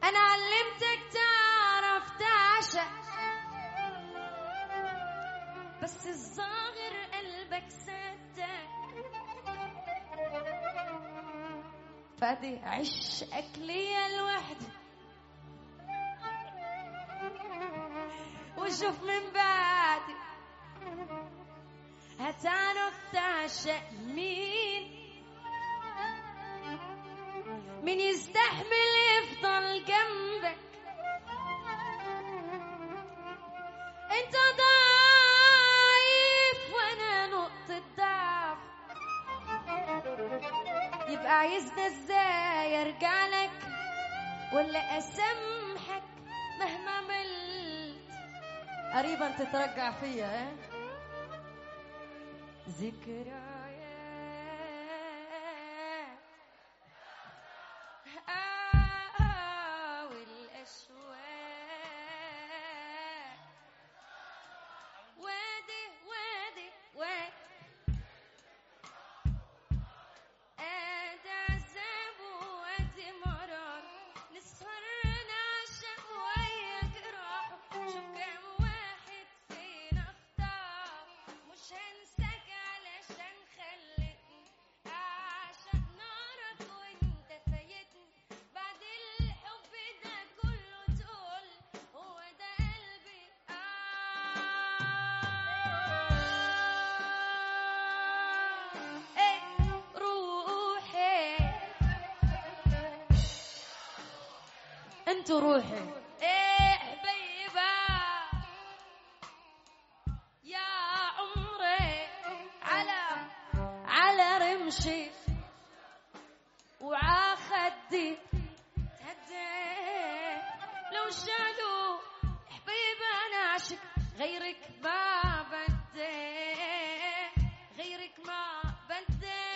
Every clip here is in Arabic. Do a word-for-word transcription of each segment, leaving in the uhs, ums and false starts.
أنا علمتك تعرف تعشق، بس الظاهر قلبك صدق. فادي عشقك ليا لوحدي، وشوف من بعدي هتعرف تعشق مين. مين يستحمل يفضل جنبك؟ انت ضعيف وانا نقطة ضعف، يبقى عايزنا ازاي ارجع لك ولا اسامحك مهما عملت؟ قريبا تترجع فيا اه؟ ذكريات آه والأشواق، وادي وادي وادي آدي عذاب وادي مرار، نسهر نعشق وياك راح. شوف كم واحد فينا اختار، مش هنساك علشان خلتني أعشق نارك وانت فايتني. بعد الحب ده كله تقول هو ده قلبي آه. ايه روحي انتو روحي ايه حبيبة يا عمري، على على رمشي وعاخدي تهدي. لو شالوا حبيبة انا عاشق غيرك ما بدي، غيرك ما بدي.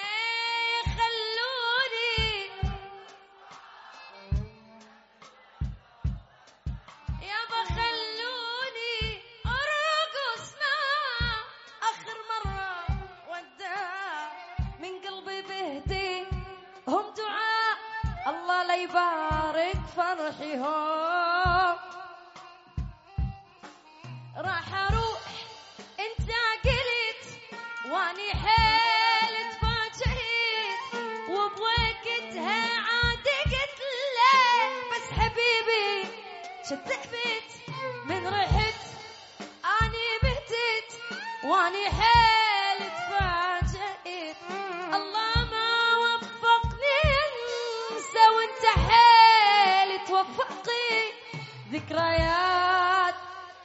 خلوني يابا خلوني ارقص مع اخر مرة وداع من قلبي بهدي. هم دعاء الله لا يبارك فرحهم. راح اروح انت قلت واني حيل تفاجئت، وبوقتها عاد قلت لا، بس حبيبي شتفت من رحت اني بهتت واني حيل تفاجئت. الله ما وفقني انسى وانت حيل توفقي. ذكريات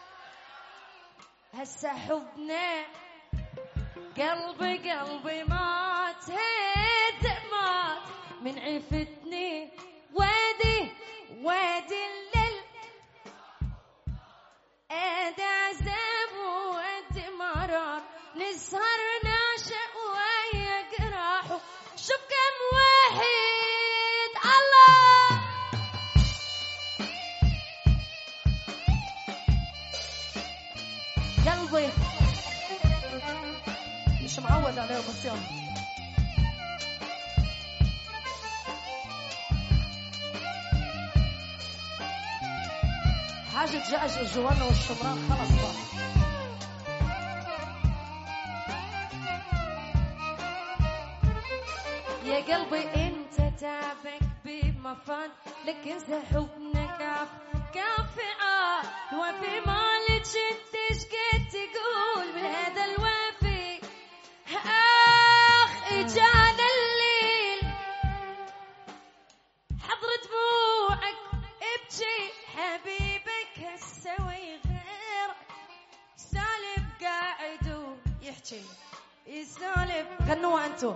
هسه حبنا قلبي قلبي مات هيد مات من عفتني. وادي وادي الليل ادي عذاب وادي مرار، نسهر نعشق ويا جراحه. شوف كم واحد الله قلبي مش معود عليه، بس يلا حاجة جاء الجوانة والشمران خلص بقى. يا قلبي انت تعبك بمفاد، لكن حبنا كاف كافئة الوفي مالك انت شقد تقول بهذا الوفي. اخ اجانا الليل حضر دموعك ابكي، حبيبك هسوي غيرك سالب قاعد ويحكي يسالب. غنوا انتو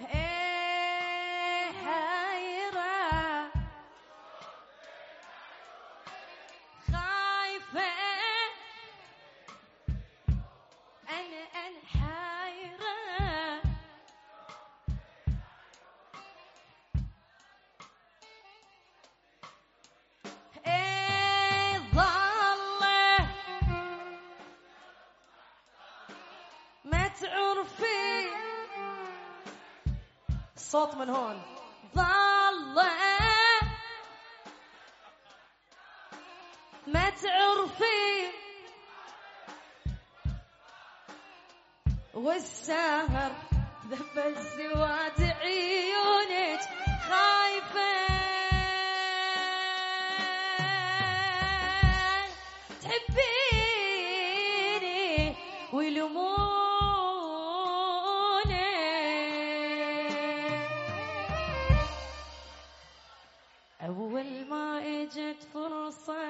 ايه حيرة خايفة انا انا حيرة. ايه ضالة ما تعرفي الصوت من هون. ضالة ما تعرفين والسهر ذب السواد عيونك خايفة تحبيني ويلوموني أول ما اجت فرصة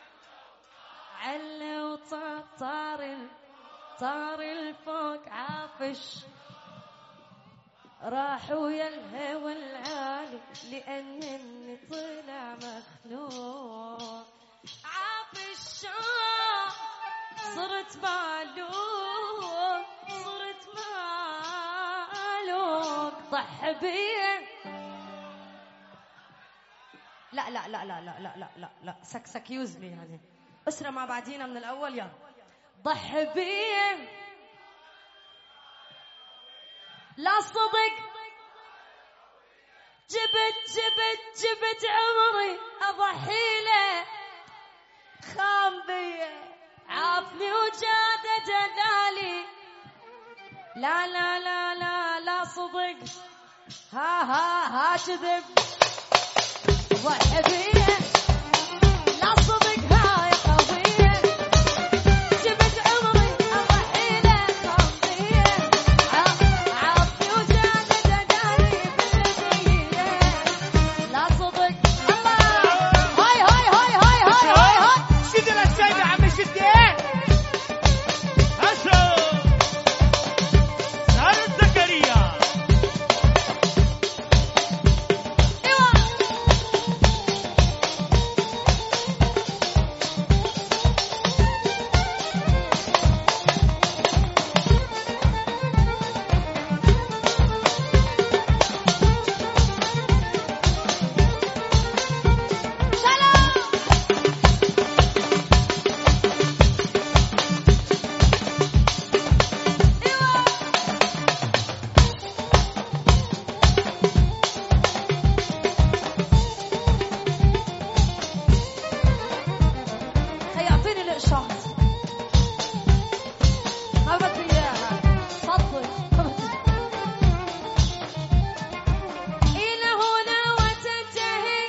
على وطار طار طار الفوق عافش راح ويا الهوى العالي لأنني طلع مخنوق عافش صرت معلوق صرت معلوق ضح بيه لا لا لا لا لا لا لا لا لا سك سك يوز مي يعني اسرة مع بعدينا من الأول يا ضح بيه لا صدق جبت جبت جبت عمري أضحي له خام بيه عافني وجاد جدالي لا لا لا لا لا صدق ها ها ها كذب ضح بيه لا صدق هاي قوية جبت عمري أضحي له خام بيه عافني وجاد جدالي بالبيه لا صدق الله هاي هاي هاي هاي هاي هاي هاي شد السيدة عم شدين هشو سارة زكريا يعطيني الإشارة ما بدي إياها صدق إلى هنا وتنتهي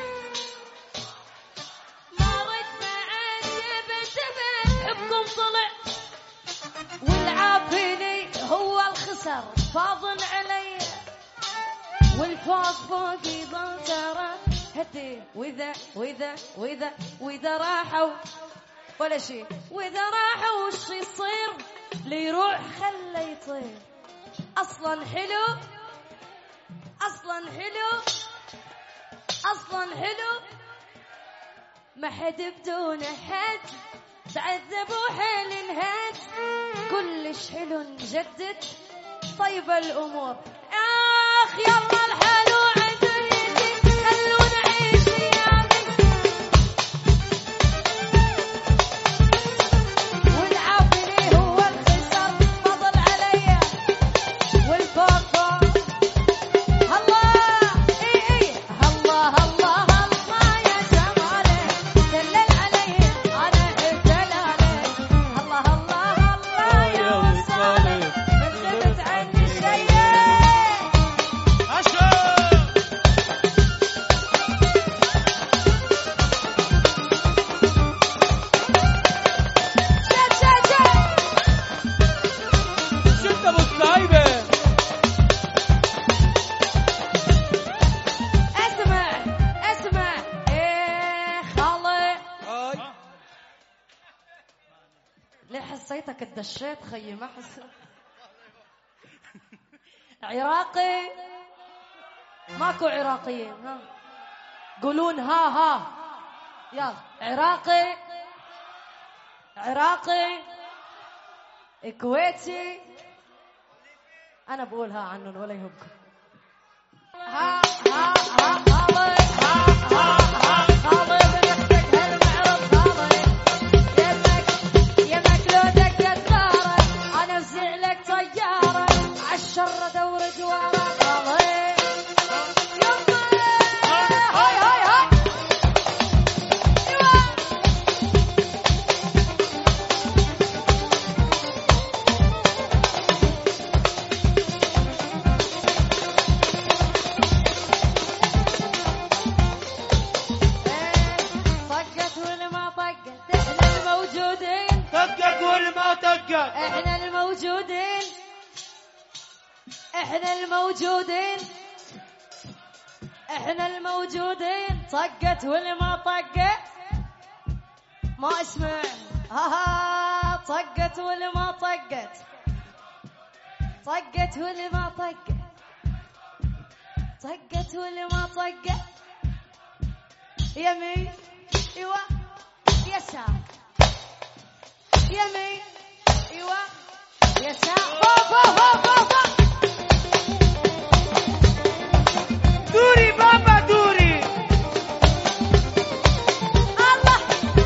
ما رد بعد بنتبه حبكم طلع والعافيني هو الخسر فاضل علي والفوق فوقي ضنترة هدي وإذا وإذا وإذا وإذا راحوا ولا شيء وإذا راحوا وش يصير اللي يروح خله يطير أصلا حلو أصلا حلو أصلا حلو ما حد بدون حد تعذب وحيل انهد كلش حلو نجدد طيب الأمور آخ يلا الحلو عدلتي خلونا نعيش أيامي والعافني هو الخسر فضل علي والفوق فوق الله اي اي الله الله الله يا جماله دلل علي انا الدلاله الله الله الله يا وصاله من غبت عني شيء هشو شد شد شد شد ابو السايبه اسمع اسمع ايه خالي هاي ليه حسيتك اتدشيت خيي ما حسيت عراقي ماكو عراقيين ها قولون ها ها يلا عراقي عراقي كويتي انا بقول ها عنهم ولا يهمكم ها ها ها خالي ها ها ها خالي بنختك هالمعرض خالي يمك يمك لو دقت نارك انا افزع لك طياره عالشر دور جواره خالي يما هاي هاي هاي ايوه الرجال. احنا الموجودين احنا الموجودين احنا الموجودين. طقت واللي ما طقت ما اسمع. ها ها طقت واللي ما طقت طقت واللي ما طقت طقت واللي ما طقت. يمين ايوه يسار يمين ايوه يسار. فوق فوق فوق فوق فوق. دوري بابا دوري. الله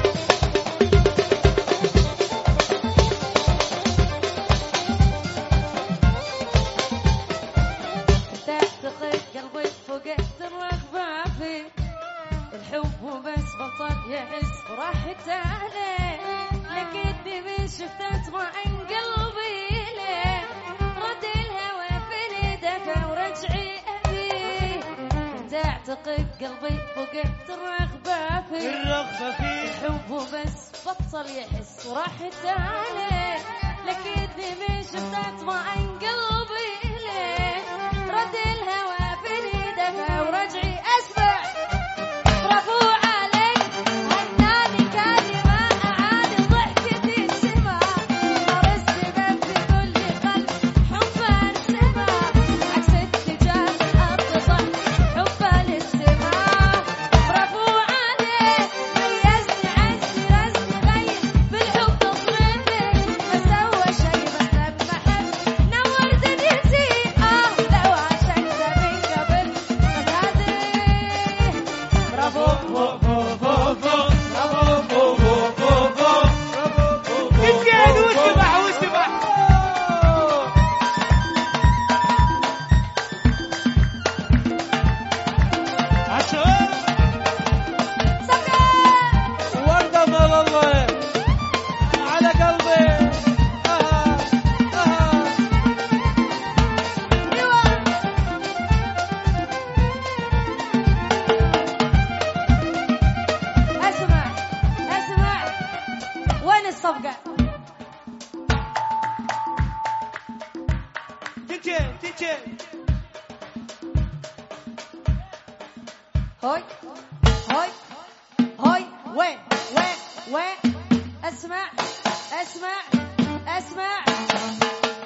تعتقد قلبي فقدت الرغبة فيه. الحب وبس بطل يحس وراحت عليه. لقيتني من شفتت طمعن قلبي ليه. رد الهوى في دفع ورجعي أبيه. تعتقد قلبي فقدت الرغبة فيه. الرغبة فيه. الحب وبس بطل يحس وراحت عليه. لقيتني من شفتت طمعن قلبي ليه. رد الهوى في دفع ورجعي. اسمع برافو عليك هناني كلمة أعادي ضحكتي السما. نار السبب في كل قلب حبها السما. عكس اتجاه الأرض صح حبها للسما. برافو عليك ميزني عزني رزني غير بالحب تصرفني. ما سوى شي بس لما حب نور دنيتي. اه لو عشقت من قبل فهذه. برافو تنتين واسمح واسمح. عشان وردة مال الله على قلبي. اها اها اسمع اسمع وين الصفقة؟ تنتين تنتين. هاي هاي هاي وين وين وين. اسمع اسمع اسمع